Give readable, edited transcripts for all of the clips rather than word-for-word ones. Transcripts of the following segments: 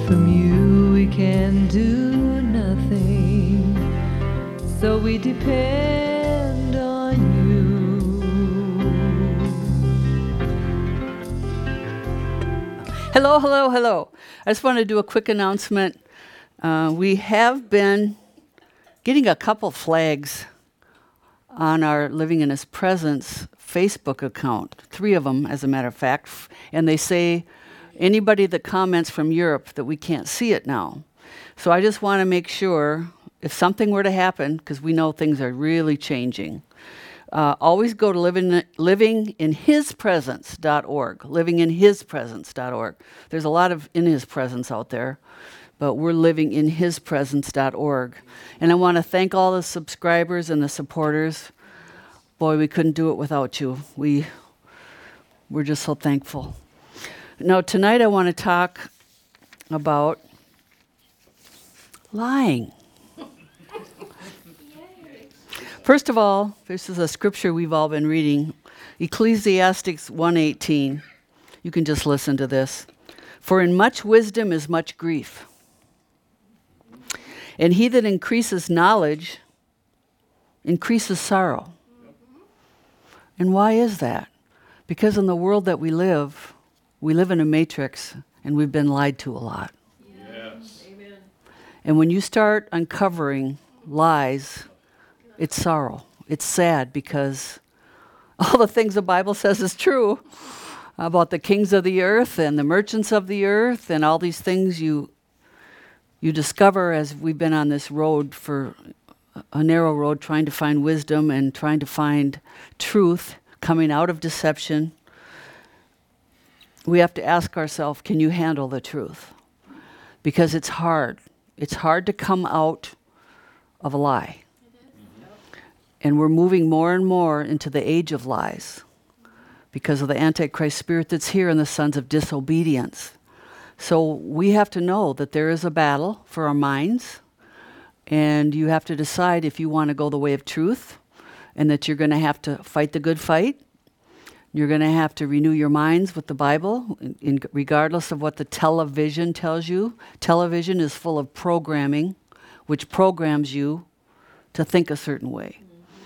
from you we can do nothing, so we depend on you. Hello, hello, hello. I just want to do a quick announcement. We have been getting a couple flags on our Living in His Presence Facebook account, 3 of them, as a matter of fact, and they say anybody that comments from Europe that we can't see it now. So I just want to make sure if something were to happen, because we know things are really changing, always go to livinginhispresence.org, livinginhispresence.org. There's a lot of in His presence out there, but we're livinginhispresence.org. And I want to thank all the subscribers and the supporters. Boy, we couldn't do it without you. We're just so thankful. Now, tonight I want to talk about lying. First of all, this is a scripture we've all been reading, Ecclesiastes 1:18. You can just listen to this. For in much wisdom is much grief, and he that increases knowledge increases sorrow. And why is that? Because in the world that we live in a matrix, and we've been lied to a lot. Yes. Amen. And when you start uncovering lies, it's sorrow. It's sad because all the things the Bible says is true about the kings of the earth and the merchants of the earth and all these things you discover as we've been on this road for a narrow road, trying to find wisdom and trying to find truth coming out of deception. We have to ask ourselves, can you handle the truth? Because it's hard. It's hard to come out of a lie. And we're moving more and more into the age of lies because of the Antichrist spirit that's here and the sons of disobedience. So we have to know that there is a battle for our minds, and you have to decide if you want to go the way of truth, and that you're going to have to fight the good fight. You're going to have to renew your minds with the Bible, regardless of what the television tells you. Television is full of programming, which programs you to think a certain way.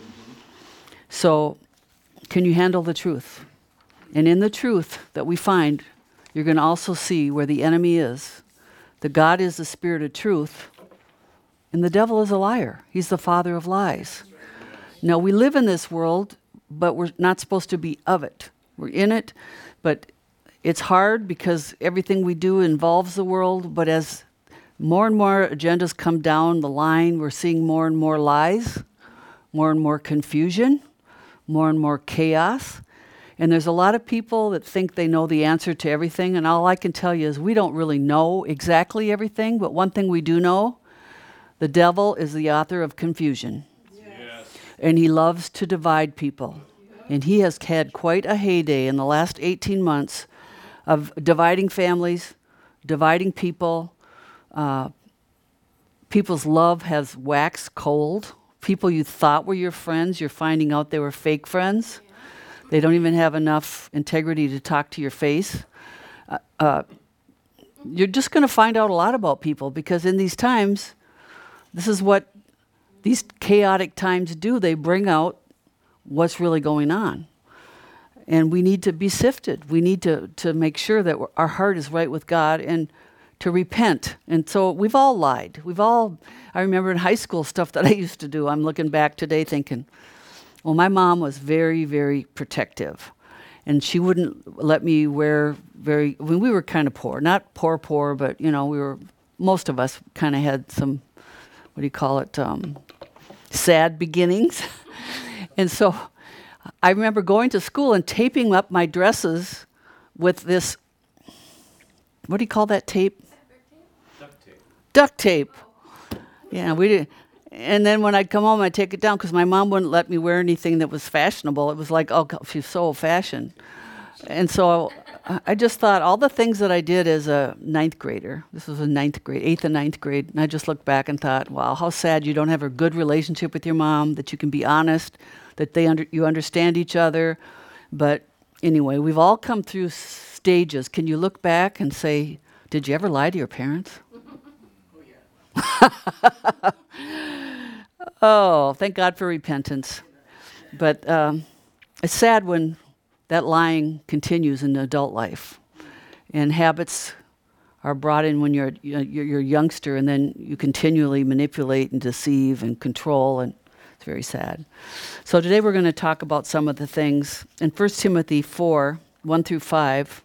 So, can you handle the truth? And in the truth that we find, you're going to also see where the enemy is. That God is the spirit of truth, and the devil is a liar. He's the father of lies. Now, we live in this world, but we're not supposed to be of it. We're in it, but it's hard because everything we do involves the world. But as more and more agendas come down the line, we're seeing more and more lies, more and more confusion, more and more chaos. And there's a lot of people that think they know the answer to everything. And all I can tell you is we don't really know exactly everything. But one thing we do know, the devil is the author of confusion. Yes. And he loves to divide people. And he has had quite a heyday in the last 18 months of dividing families, dividing people. People's love has waxed cold. People you thought were your friends, you're finding out they were fake friends. They don't even have enough integrity to talk to your face. You're just going to find out a lot about people because in these times, this is what these chaotic times do. They bring out what's really going on. And we need to be sifted. We need to make sure that our heart is right with God and to repent. And so we've all lied. I remember in high school stuff that I used to do. I'm looking back today thinking, well, my mom was very, very protective. And she wouldn't let me wear we were kind of poor. Not poor, but, most of us kind of had some, sad beginnings. And so I remember going to school and taping up my dresses with this, what do you call that tape? Duct tape. Yeah, we did. And then when I'd come home, I'd take it down because my mom wouldn't let me wear anything that was fashionable. It was like, oh, she's so old-fashioned. And so I just thought all the things that I did as a 9th grader, this was in 8th and 9th grade, and I just looked back and thought, wow, how sad you don't have a good relationship with your mom, that you can be honest, that you understand each other. But anyway, we've all come through stages. Can you look back and say, Did you ever lie to your parents? Oh, thank God for repentance. But it's sad when that lying continues in adult life, and habits are brought in when you're a youngster, and then you continually manipulate and deceive and control, and it's very sad. So today we're going to talk about some of the things in 1 Timothy 4, 1 through 5.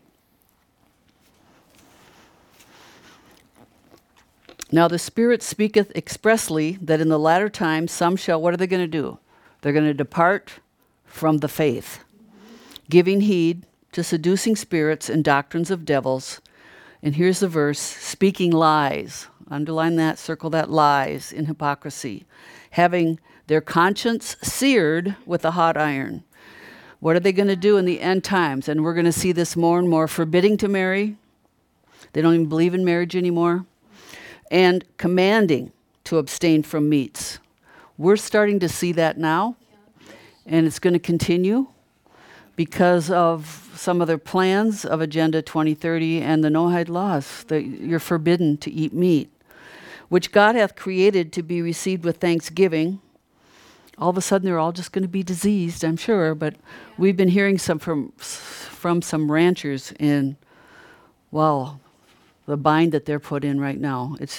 Now the Spirit speaketh expressly that in the latter times some shall, what are they going to do? They're going to depart from the faith, giving heed to seducing spirits and doctrines of devils. And here's the verse, speaking lies. Underline that, circle that, lies in hypocrisy. Having their conscience seared with a hot iron. What are they going to do in the end times? And we're going to see this more and more. Forbidding to marry. They don't even believe in marriage anymore. And commanding to abstain from meats. We're starting to see that now. And it's going to continue because of some of their plans of Agenda 2030 and the Noahide laws, that you're forbidden to eat meat, which God hath created to be received with thanksgiving. All of a sudden, they're all just going to be diseased, I'm sure, but we've been hearing some from some ranchers in, well, the bind that they're put in right now. It's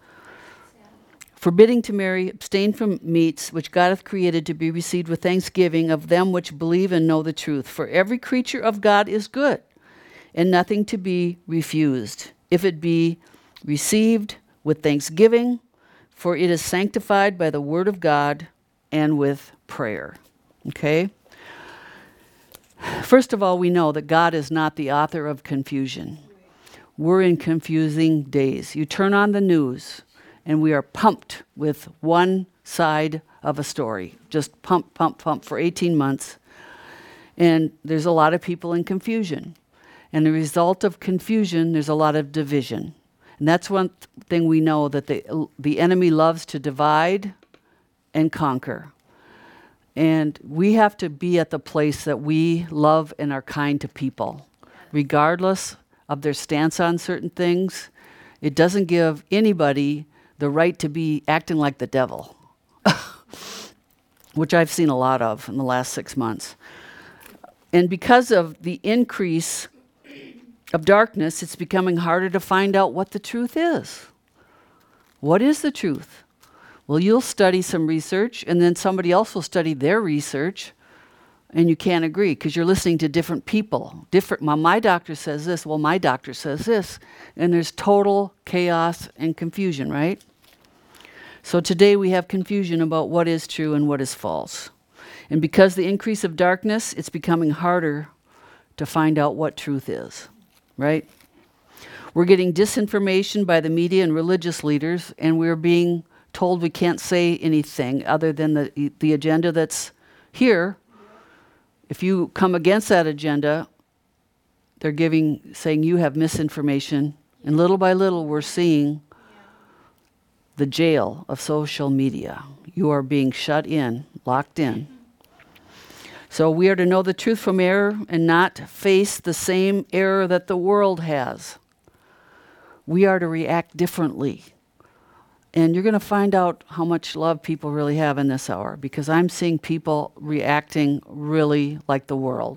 forbidding to marry, abstain from meats, which God hath created to be received with thanksgiving of them which believe and know the truth. For every creature of God is good, and nothing to be refused, if it be received with thanksgiving, for it is sanctified by the word of God and with prayer. Okay? First of all, we know that God is not the author of confusion. We're in confusing days. You turn on the news, and we are pumped with one side of a story. Just pump, pump, pump for 18 months. And there's a lot of people in confusion. And the result of confusion, there's a lot of division. And that's one thing we know, that the enemy loves to divide and conquer. And we have to be at the place that we love and are kind to people, regardless of their stance on certain things. It doesn't give anybody the right to be acting like the devil, which I've seen a lot of in the last 6 months. And because of the increase of darkness, it's becoming harder to find out what the truth is. What is the truth? Well, you'll study some research, and then somebody else will study their research, and you can't agree because you're listening to different people. Well, my doctor says this. Well, my doctor says this. And there's total chaos and confusion, right? So today we have confusion about what is true and what is false. And because the increase of darkness, it's becoming harder to find out what truth is, right? We're getting disinformation by the media and religious leaders, and we're being told we can't say anything other than the agenda that's here. If you come against that agenda, they're saying you have misinformation. And little by little, we're seeing the jail of social media. You are being shut in, locked in. So we are to know the truth from error and not face the same error that the world has. We are to react differently. And you're going to find out how much love people really have in this hour, because I'm seeing people reacting really like the world.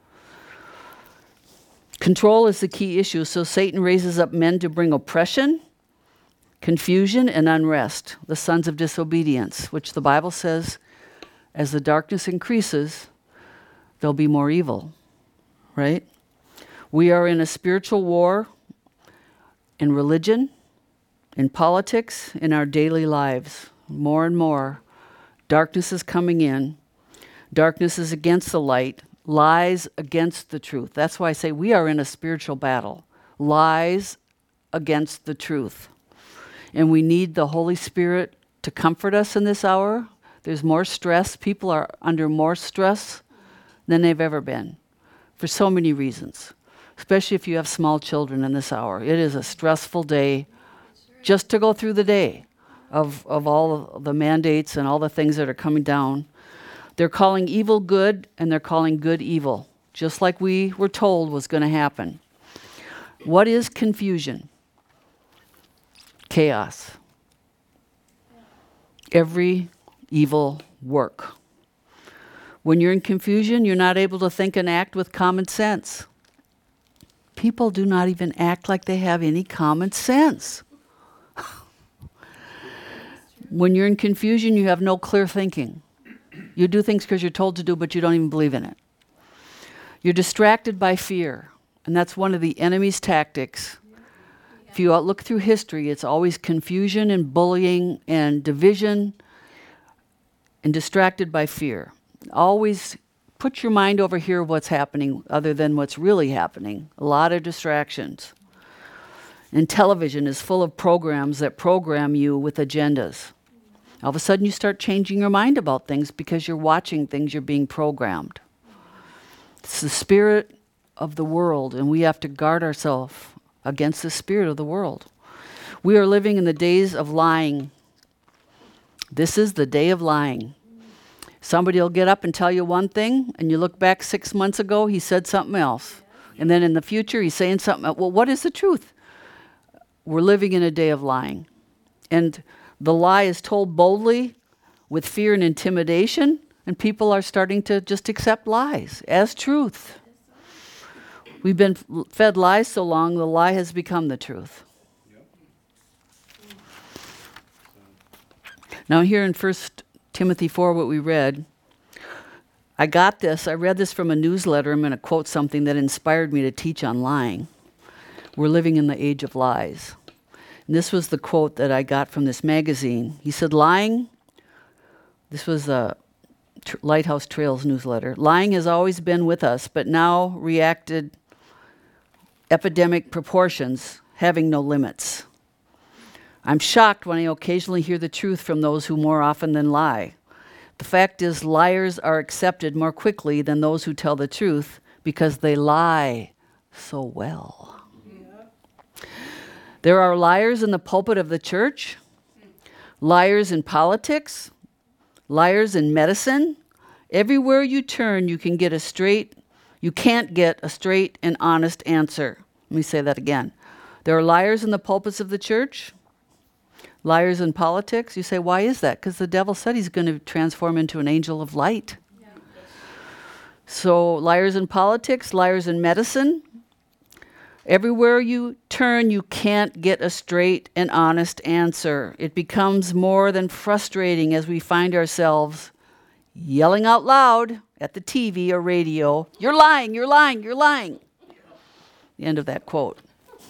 Control is the key issue. So Satan raises up men to bring oppression, confusion, and unrest, the sons of disobedience, which the Bible says, as the darkness increases, there'll be more evil, right? We are in a spiritual war in religion, in politics, in our daily lives. More and more, darkness is coming in. Darkness is against the light. Lies against the truth. That's why I say we are in a spiritual battle. Lies against the truth. And we need the Holy Spirit to comfort us in this hour. There's more stress. People are under more stress than they've ever been for so many reasons, especially if you have small children in this hour. It is a stressful day just to go through the day of all of the mandates and all the things that are coming down. They're calling evil good, and they're calling good evil, just like we were told was going to happen. What is confusion? Chaos. Every evil work. When you're in confusion, you're not able to think and act with common sense. People do not even act like they have any common sense. When you're in confusion, you have no clear thinking. You do things because you're told to do, but you don't even believe in it. You're distracted by fear, and that's one of the enemy's tactics. If you look through history, it's always confusion and bullying and division and distracted by fear. Always put your mind over here what's happening other than what's really happening. A lot of distractions. And television is full of programs that program you with agendas. All of a sudden you start changing your mind about things because you're watching things, you're being programmed. It's the spirit of the world, and we have to guard ourselves against the spirit of the world. We are living in the days of lying. This is the day of lying. Somebody will get up and tell you one thing, and you look back 6 months ago, he said something else. And then in the future, he's saying something else. Well, what is the truth? We're living in a day of lying. And the lie is told boldly with fear and intimidation, and people are starting to just accept lies as truth. We've been fed lies so long, the lie has become the truth. Now here in 1 Timothy 4, what we read, I read this from a newsletter. I'm going to quote something that inspired me to teach on lying. We're living in the age of lies. And this was the quote that I got from this magazine. He said, lying, this was a Lighthouse Trails newsletter, lying has always been with us, but now reacted epidemic proportions, having no limits. I'm shocked when I occasionally hear the truth from those who more often than lie. The fact is, liars are accepted more quickly than those who tell the truth because they lie so well. There are liars in the pulpit of the church, liars in politics, liars in medicine. Everywhere you turn, you can't get a straight and honest answer. Let me say that again. There are liars in the pulpits of the church, liars in politics. You say, why is that? Because the devil said he's going to transform into an angel of light. Yeah. So liars in politics, liars in medicine. Everywhere you turn, you can't get a straight and honest answer. It becomes more than frustrating as we find ourselves yelling out loud at the TV or radio, "You're lying, you're lying, you're lying." The end of that quote.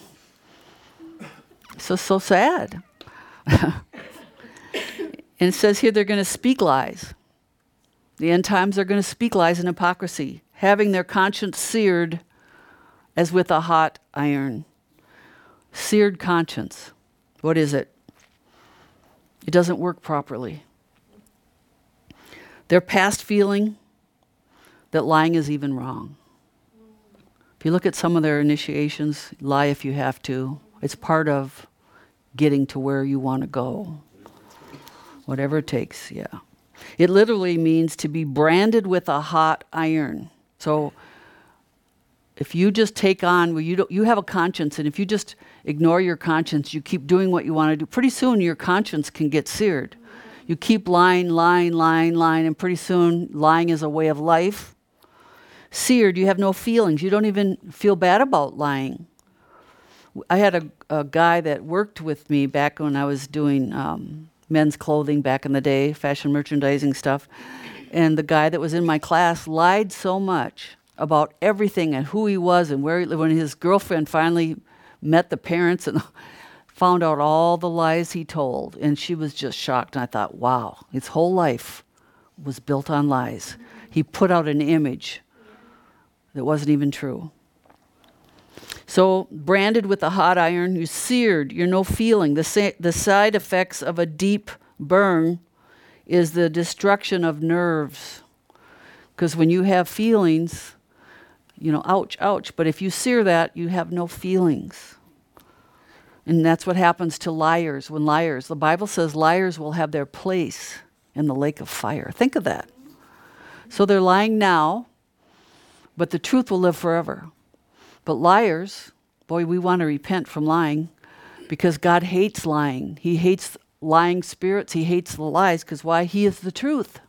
So sad. And it says here they're going to speak lies. The end times are going to speak lies and hypocrisy, having their conscience seared as with a hot iron. Seared conscience. What is it? It doesn't work properly. They're past feeling that lying is even wrong. If you look at some of their initiations, lie if you have to. It's part of getting to where you want to go. Whatever it takes, yeah. It literally means to be branded with a hot iron. So if you just take on, you have a conscience, and if you just ignore your conscience, you keep doing what you want to do, pretty soon your conscience can get seared. You keep lying, and pretty soon lying is a way of life. Seared, you have no feelings. You don't even feel bad about lying. I had a guy that worked with me back when I was doing men's clothing back in the day, fashion merchandising stuff, and the guy that was in my class lied so much about everything and who he was and where he lived. When his girlfriend finally met the parents and found out all the lies he told, and she was just shocked. And I thought, wow, his whole life was built on lies. He put out an image that wasn't even true. So branded with a hot iron, you're seared, you're no feeling. The side effects of a deep burn is the destruction of nerves. Because when you have feelings, ouch, ouch. But if you sear that, you have no feelings. And that's what happens to liars. The Bible says liars will have their place in the lake of fire. Think of that. So they're lying now, but the truth will live forever. But liars boy, we want to repent from lying because God hates lying. He hates lying spirits. He hates the lies because why? He is the truth.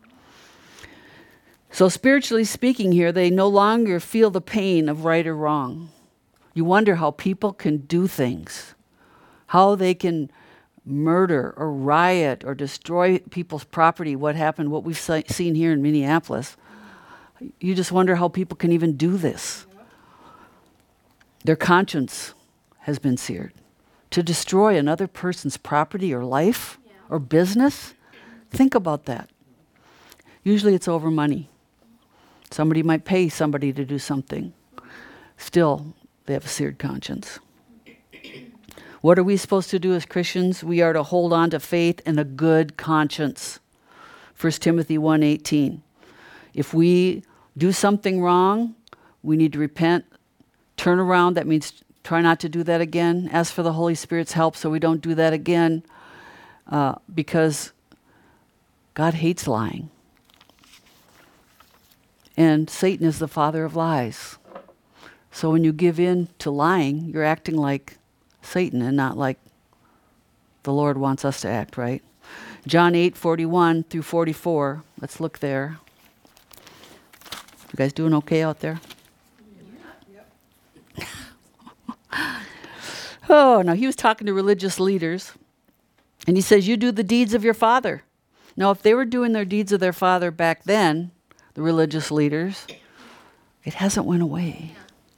So spiritually speaking here, they no longer feel the pain of right or wrong. You wonder how people can do things, how they can murder or riot or destroy people's property, what happened, what we've seen here in Minneapolis. You just wonder how people can even do this. Their conscience has been seared. To destroy another person's property or life or business, think about that. Usually it's over money. Somebody might pay somebody to do something. Still, they have a seared conscience. What are we supposed to do as Christians? We are to hold on to faith and a good conscience. 1 Timothy 1:18. If we do something wrong, we need to repent, turn around. That means try not to do that again. Ask for the Holy Spirit's help so we don't do that again, because God hates lying. And Satan is the father of lies. So when you give in to lying, you're acting like Satan and not like the Lord wants us to act, right? John 8:41 through 44. Let's look there. You guys doing okay out there? Yep. Oh, now he was talking to religious leaders, and he says, you do the deeds of your father. Now, if they were doing their deeds of their father back then, the religious leaders, it hasn't went away.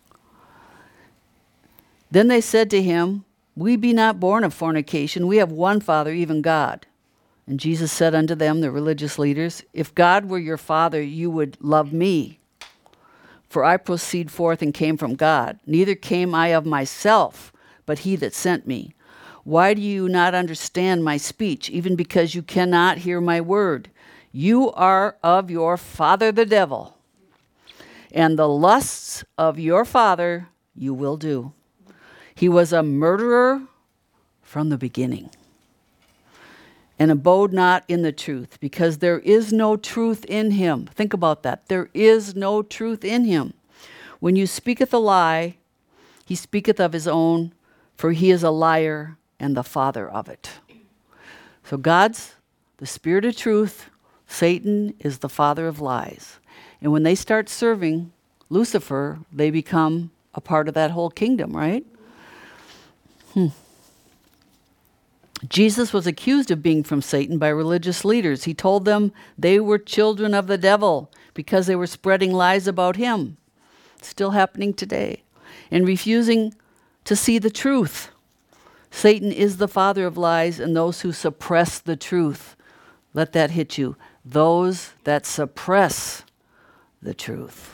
Then they said to him, we be not born of fornication. We have one Father, even God. And Jesus said unto them, the religious leaders, if God were your Father, you would love me. For I proceed forth and came from God. Neither came I of myself, but he that sent me. Why do you not understand my speech, even because you cannot hear my word? You are of your father the devil, and the lusts of your father you will do. He was a murderer from the beginning, and abode not in the truth, because there is no truth in him. Think about that. There is no truth in him. When you speaketh a lie, he speaketh of his own, for he is a liar and the father of it. So God's the spirit of truth. Satan is the father of lies. And when they start serving Lucifer, they become a part of that whole kingdom, right? Jesus was accused of being from Satan by religious leaders. He told them they were children of the devil because they were spreading lies about him. It's still happening today. And refusing to see the truth. Satan is the father of lies and those who suppress the truth. Let that hit you. Those that suppress the truth.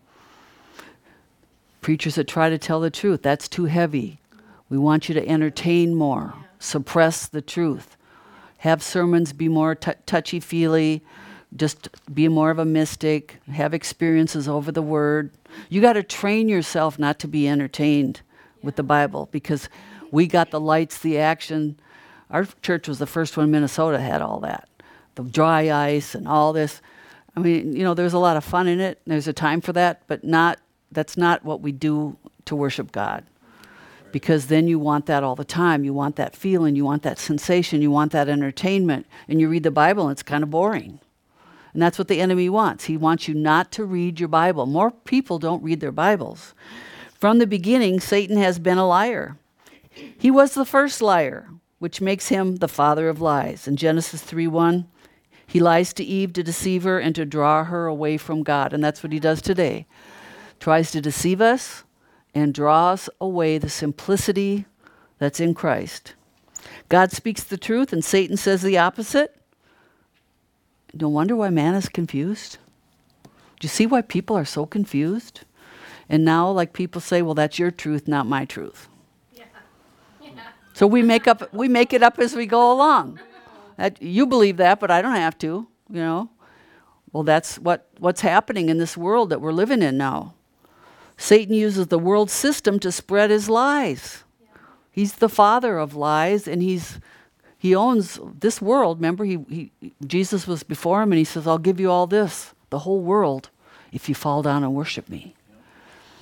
Preachers that try to tell the truth, that's too heavy. We want you to entertain more. Suppress the truth. Have sermons be more touchy-feely. Just be more of a mystic. Have experiences over the word. You got to train yourself not to be entertained with the Bible, because we got the lights, the action. Our church was the first one in Minnesota had all that. The dry ice and all this. I mean, there's a lot of fun in it. There's a time for that, but that's not what we do to worship God. Because then you want that all the time. You want that feeling. You want that sensation. You want that entertainment. And you read the Bible and it's kind of boring. And that's what the enemy wants. He wants you not to read your Bible. More people don't read their Bibles. From the beginning, Satan has been a liar. He was the first liar, which makes him the father of lies. In Genesis 3:1, he lies to Eve to deceive her and to draw her away from God. And that's what he does today. Tries to deceive us and draws away the simplicity that's in Christ. God speaks the truth and Satan says the opposite. No wonder why man is confused. Do you see why people are so confused? And now, like, people say, well, that's your truth, not my truth. Yeah. Yeah. So we make it up as we go along. You believe that, but I don't have to, Well, that's what's happening in this world that we're living in now. Satan uses the world system to spread his lies. Yeah. He's the father of lies, and he owns this world. Remember, Jesus was before him, and he says, I'll give you all this, the whole world, if you fall down and worship me.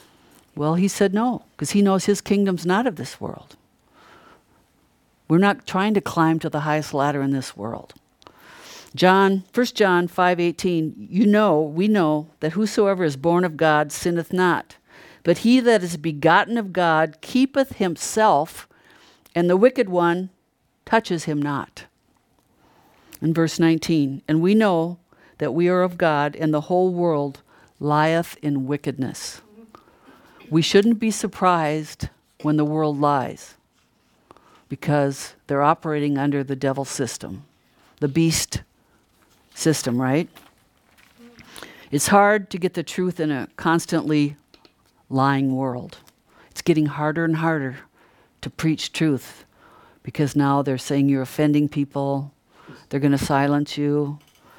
Well, he said no, because he knows his kingdom's not of this world. We're not trying to climb to the highest ladder in this world. 1 John 5:18, we know that whosoever is born of God sinneth not. But he that is begotten of God keepeth himself, and the wicked one touches him not. In verse 19, and we know that we are of God, and the whole world lieth in wickedness. We shouldn't be surprised when the world lies, because they're operating under the devil system, the beast system, right? It's hard to get the truth in a constantly lying world. It's getting harder and harder to preach truth, because now they're saying you're offending people. They're going to silence you.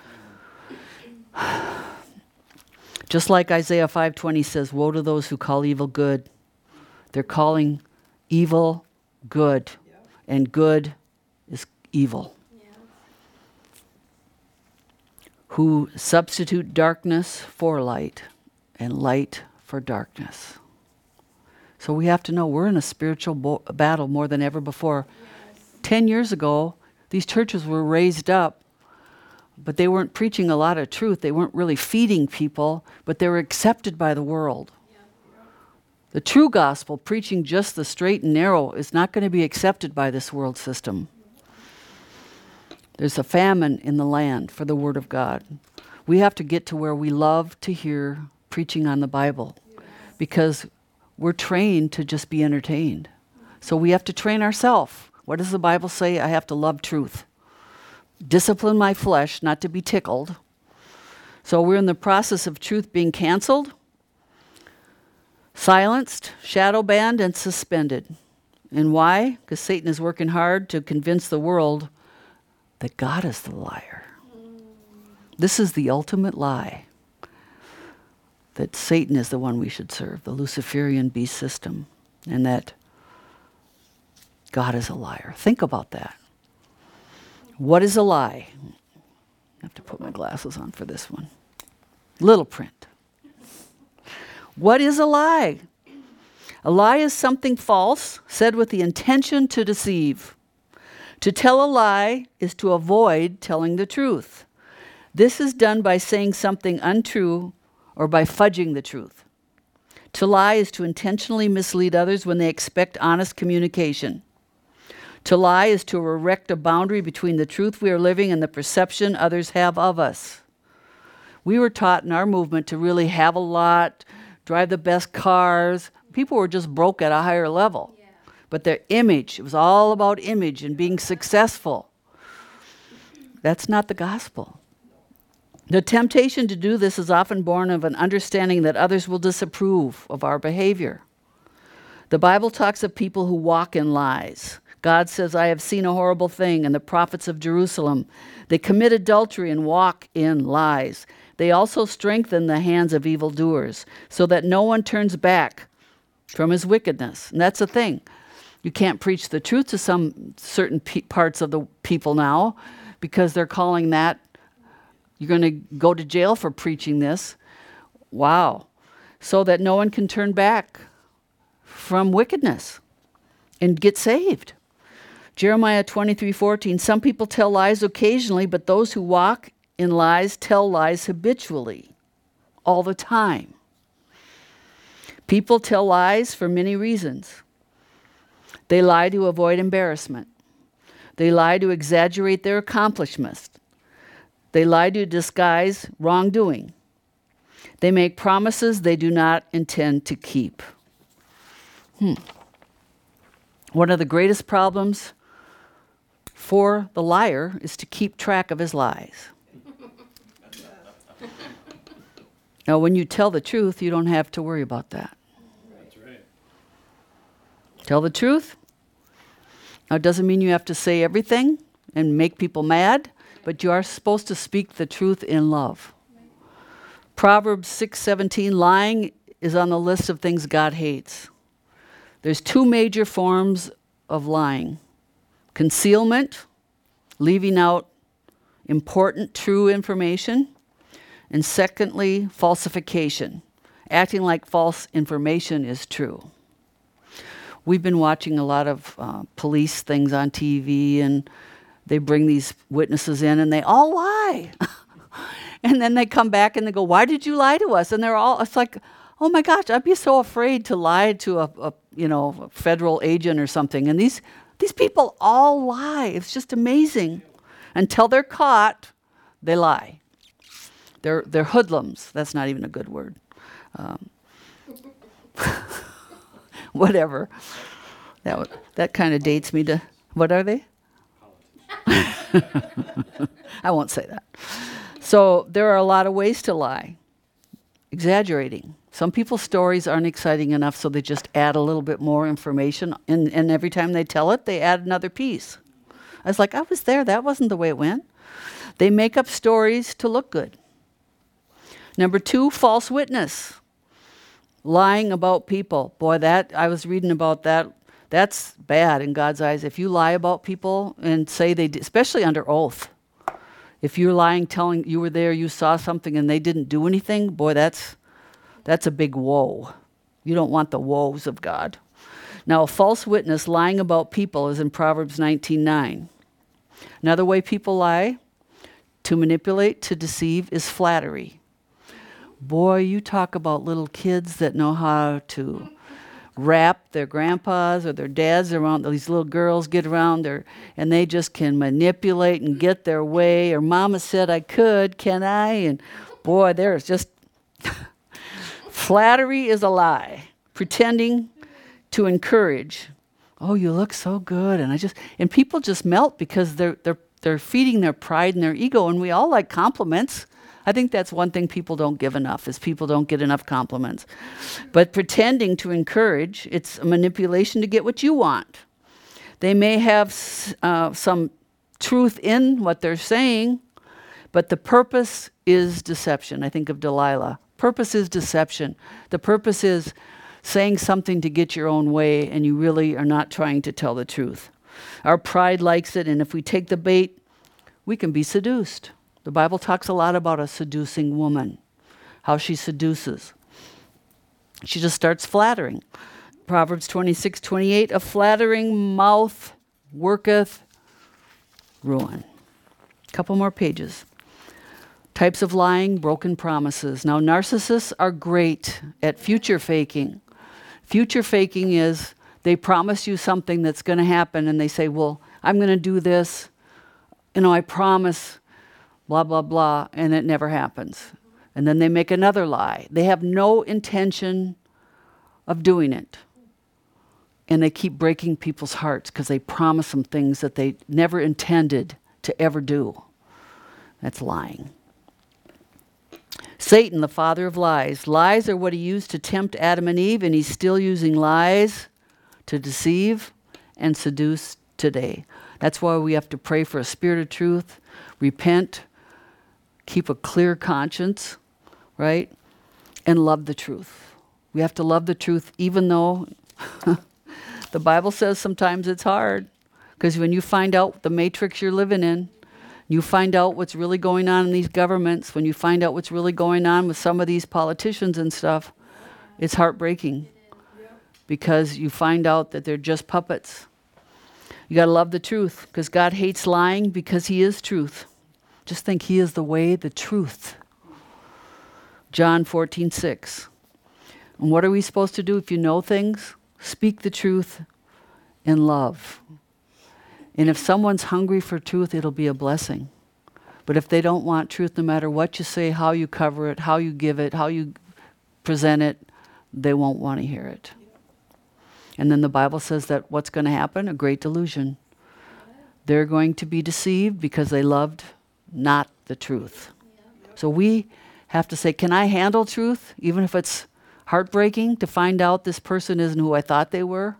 Just like Isaiah 5:20 says, woe to those who call evil good. They're calling evil good, and good is evil. Who substitute darkness for light and light for darkness. So we have to know we're in a spiritual battle more than ever before. 10 years ago, these churches were raised up, but they weren't preaching a lot of truth. They weren't really feeding people, but they were accepted by the world. The true gospel, preaching just the straight and narrow, is not going to be accepted by this world system. There's a famine in the land for the Word of God. We have to get to where we love to hear preaching on the Bible, because we're trained to just be entertained. So we have to train ourselves. What does the Bible say? I have to love truth. Discipline my flesh not to be tickled. So we're in the process of truth being canceled, silenced, shadow banned, and suspended. And why? Because Satan is working hard to convince the world that God is the liar. This is the ultimate lie, that Satan is the one we should serve, the Luciferian beast system, and that God is a liar. Think about that. What is a lie? I have to put my glasses on for this one. Little print. What is a lie? A lie is something false said with the intention to deceive. To tell a lie is to avoid telling the truth. This is done by saying something untrue or by fudging the truth. To lie is to intentionally mislead others when they expect honest communication. To lie is to erect a boundary between the truth we are living and the perception others have of us. We were taught in our movement to really have a lot, drive the best cars. People were just broke at a higher level. Yeah. But their image, it was all about image and being successful. That's not the gospel. The temptation to do this is often born of an understanding that others will disapprove of our behavior. The Bible talks of people who walk in lies. God says, I have seen a horrible thing, and the prophets of Jerusalem. They commit adultery and walk in lies. They also strengthen the hands of evildoers, so that no one turns back from his wickedness. And that's the thing. You can't preach the truth to some certain parts of the people now, because they're calling that, you're going to go to jail for preaching this. Wow. So that no one can turn back from wickedness and get saved. Jeremiah 23:14, some people tell lies occasionally, but those who walk in lies tell lies habitually, all the time. People tell lies for many reasons. They lie to avoid embarrassment. They lie to exaggerate their accomplishments. They lie to disguise wrongdoing. They make promises they do not intend to keep. One of the greatest problems for the liar is to keep track of his lies. Now, when you tell the truth, you don't have to worry about that. That's right. Tell the truth. Now, it doesn't mean you have to say everything and make people mad, but you are supposed to speak the truth in love. Proverbs 6:17, lying is on the list of things God hates. There's two major forms of lying. Concealment, leaving out important, true information. And secondly, falsification, acting like false information is true. We've been watching a lot of police things on TV, and they bring these witnesses in, and they all lie. And then they come back and they go, "Why did you lie to us?" And they're all, it's like, oh my gosh, I'd be so afraid to lie to a federal agent or something. And these people all lie. It's just amazing. Until they're caught, they lie. They're hoodlums. That's not even a good word. Whatever. That kind of dates me to, what are they? I won't say that. So there are a lot of ways to lie. Exaggerating. Some people's stories aren't exciting enough, so they just add a little bit more information, and every time they tell it, they add another piece. I was like, I was there. That wasn't the way it went. They make up stories to look good. Number 2, false witness. Lying about people. Boy, that I was reading about that. That's bad in God's eyes. If you lie about people and say they did, especially under oath. If you're lying, telling you were there, you saw something, and they didn't do anything, boy, that's a big woe. You don't want the woes of God. Now, a false witness lying about people is in Proverbs 19:9. Another way people lie, to manipulate, to deceive, is flattery. Boy, you talk about little kids that know how to wrap their grandpas or their dads around. These little girls get around there, and they just can manipulate and get their way. Or Mama said I could, can I? And boy, there's just flattery is a lie. Pretending to encourage. Oh, you look so good, and people just melt because they're feeding their pride and their ego, and we all like compliments. I think that's one thing people don't give enough, is people don't get enough compliments. But pretending to encourage, it's a manipulation to get what you want. They may have some truth in what they're saying, but the purpose is deception. I think of Delilah. Purpose is deception. The purpose is saying something to get your own way, and you really are not trying to tell the truth. Our pride likes it, and if we take the bait, we can be seduced. The Bible talks a lot about a seducing woman, how she seduces. She just starts flattering. Proverbs 26:28, a flattering mouth worketh ruin. Couple more pages. Types of lying, broken promises. Now, narcissists are great at future faking. Future faking is they promise you something that's going to happen, and they say, well, I'm going to do this. I promise, blah, blah, blah, and it never happens. And then they make another lie. They have no intention of doing it. And they keep breaking people's hearts because they promise them things that they never intended to ever do. That's lying. Satan, the father of lies. Lies are what he used to tempt Adam and Eve, and he's still using lies to deceive and seduce today. That's why we have to pray for a spirit of truth, repent, keep a clear conscience, right? And love the truth. We have to love the truth even though the Bible says sometimes it's hard. Because when you find out the matrix you're living in, you find out what's really going on in these governments, when you find out what's really going on with some of these politicians and stuff, it's heartbreaking. Because you find out that they're just puppets. You got to love the truth, because God hates lying because he is truth. Just think he is the way, the truth. John 14:6. And what are we supposed to do if you know things? Speak the truth in love. And if someone's hungry for truth, it'll be a blessing. But if they don't want truth, no matter what you say, how you cover it, how you give it, how you present it, they won't want to hear it. And then the Bible says that what's going to happen? A great delusion. They're going to be deceived because they loved not the truth. So we have to say, can I handle truth, even if it's heartbreaking to find out this person isn't who I thought they were?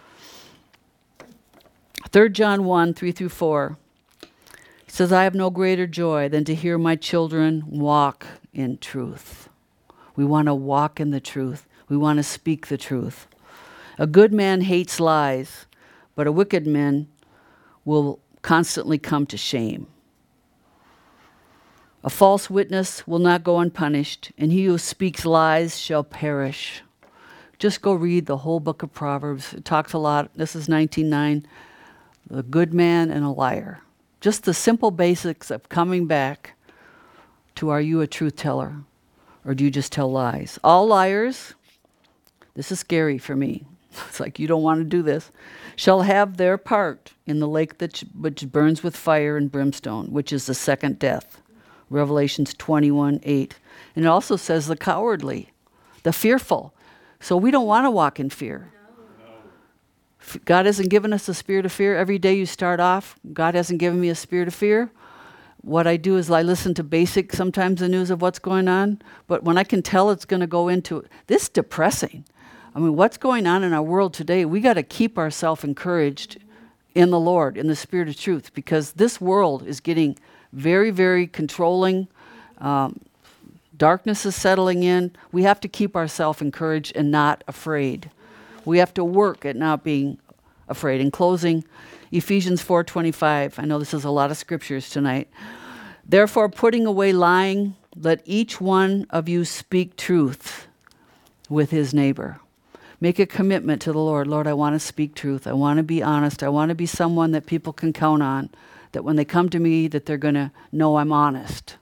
3 John 1:3-4. He says, I have no greater joy than to hear my children walk in truth. We want to walk in the truth. We want to speak the truth. A good man hates lies, but a wicked man will constantly come to shame. A false witness will not go unpunished, and he who speaks lies shall perish. Just go read the whole book of Proverbs. It talks a lot. This is 19:9. A good man and a liar. Just the simple basics of coming back to, are you a truth teller or do you just tell lies? All liars, this is scary for me. It's like, you don't want to do this, shall have their part in the lake which burns with fire and brimstone, which is the second death. Revelations 21:8. And it also says the cowardly, the fearful. So we don't want to walk in fear. God hasn't given us a spirit of fear. Every day you start off, God hasn't given me a spirit of fear. What I do is I listen to basic, sometimes the news of what's going on, but when I can tell it's going to go into, this is depressing. I mean, what's going on in our world today, we got to keep ourselves encouraged in the Lord, in the spirit of truth, because this world is getting very, very controlling. Darkness is settling in. We have to keep ourselves encouraged and not afraid. We have to work at not being afraid. In closing, Ephesians 4:25. I know this is a lot of scriptures tonight. Therefore, putting away lying, let each one of you speak truth with his neighbor. Make a commitment to the Lord. Lord, I want to speak truth. I want to be honest. I want to be someone that people can count on, that when they come to me, that they're going to know I'm honest.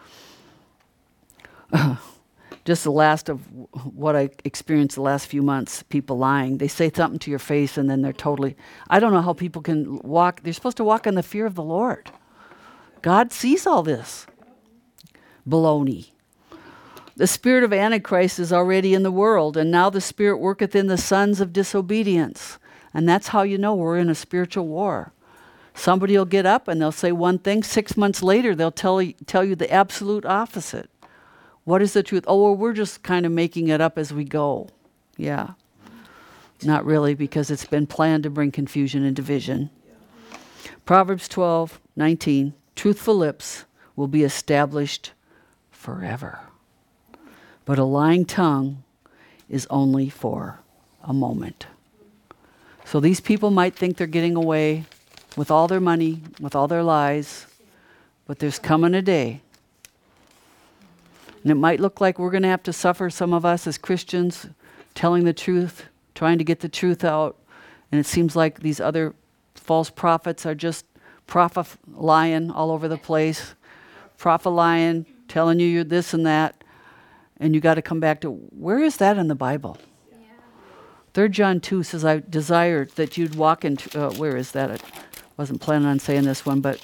Just the last of what I experienced the last few months, people lying. They say something to your face and then they're totally, I don't know how people can walk. They're supposed to walk in the fear of the Lord. God sees all this. Baloney. The spirit of Antichrist is already in the world, and now the spirit worketh in the sons of disobedience. And that's how you know we're in a spiritual war. Somebody will get up and they'll say one thing. 6 months later, they'll tell you the absolute opposite. What is the truth? Oh, well, we're just kind of making it up as we go. Yeah. Not really, because it's been planned to bring confusion and division. Proverbs 12:19. Truthful lips will be established forever. But a lying tongue is only for a moment. So these people might think they're getting away with all their money, with all their lies, but there's coming a day. And it might look like we're going to have to suffer, some of us as Christians, telling the truth, trying to get the truth out. And it seems like these other false prophets are just lying all over the place. Lying, telling you you're this and that. And you got to come back to, where is that in the Bible? 3 John 2 says, I desired that you'd walk in, where is that? I wasn't planning on saying this one, but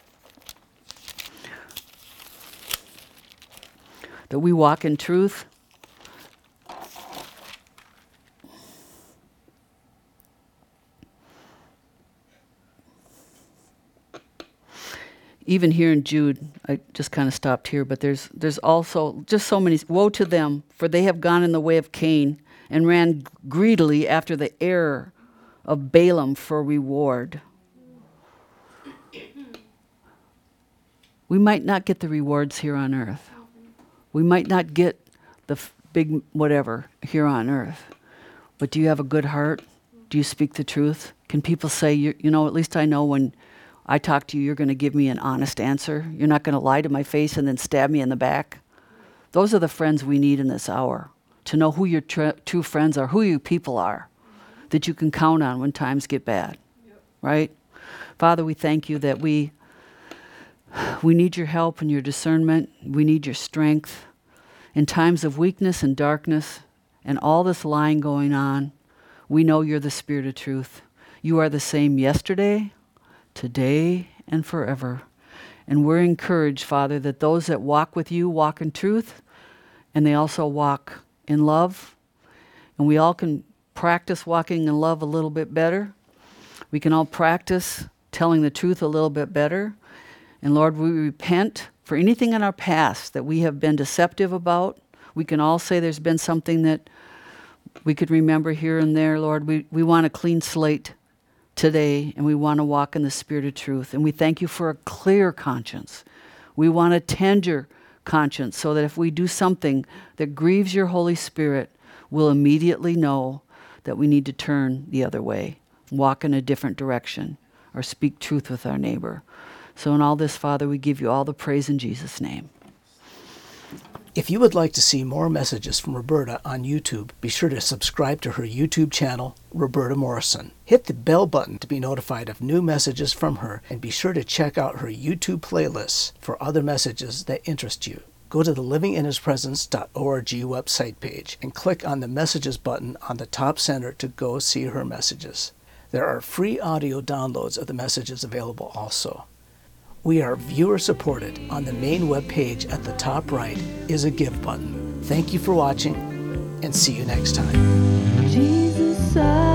that we walk in truth. Even here in Jude, I just kind of stopped here, but there's also just so many. Woe to them, for they have gone in the way of Cain and ran greedily after the error of Balaam for reward. We might not get the rewards here on earth. We might not get the big whatever here on earth. But do you have a good heart? Do you speak the truth? Can people say, you know, at least I know when I talk to you, you're going to give me an honest answer. You're not going to lie to my face and then stab me in the back. Those are the friends we need in this hour, to know who your true friends are, who your people are, that you can count on when times get bad, right? Father, we thank you that we need your help and your discernment. We need your strength. In times of weakness and darkness and all this lying going on, we know you're the Spirit of truth. You are the same yesterday, today, and forever. And we're encouraged, Father, that those that walk with you walk in truth, and they also walk in love. And we all can practice walking in love a little bit better. We can all practice telling the truth a little bit better. And Lord, we repent for anything in our past that we have been deceptive about. We can all say there's been something that we could remember here and there, Lord. We want a clean slate today, and we want to walk in the Spirit of truth. And we thank you for a clear conscience. We want a tender conscience so that if we do something that grieves your Holy Spirit, we'll immediately know that we need to turn the other way, walk in a different direction, or speak truth with our neighbor. So in all this, Father, we give you all the praise in Jesus' name. If you would like to see more messages from Roberta on YouTube, be sure to subscribe to her YouTube channel, Roberta Morrison. Hit the bell button to be notified of new messages from her, and be sure to check out her YouTube playlists for other messages that interest you. Go to the livinginhispresence.org website page and click on the Messages button on the top center to go see her messages. There are free audio downloads of the messages available also. We are viewer supported. On the main web page at the top right is a Give button. Thank you for watching, and see you next time. Jesus,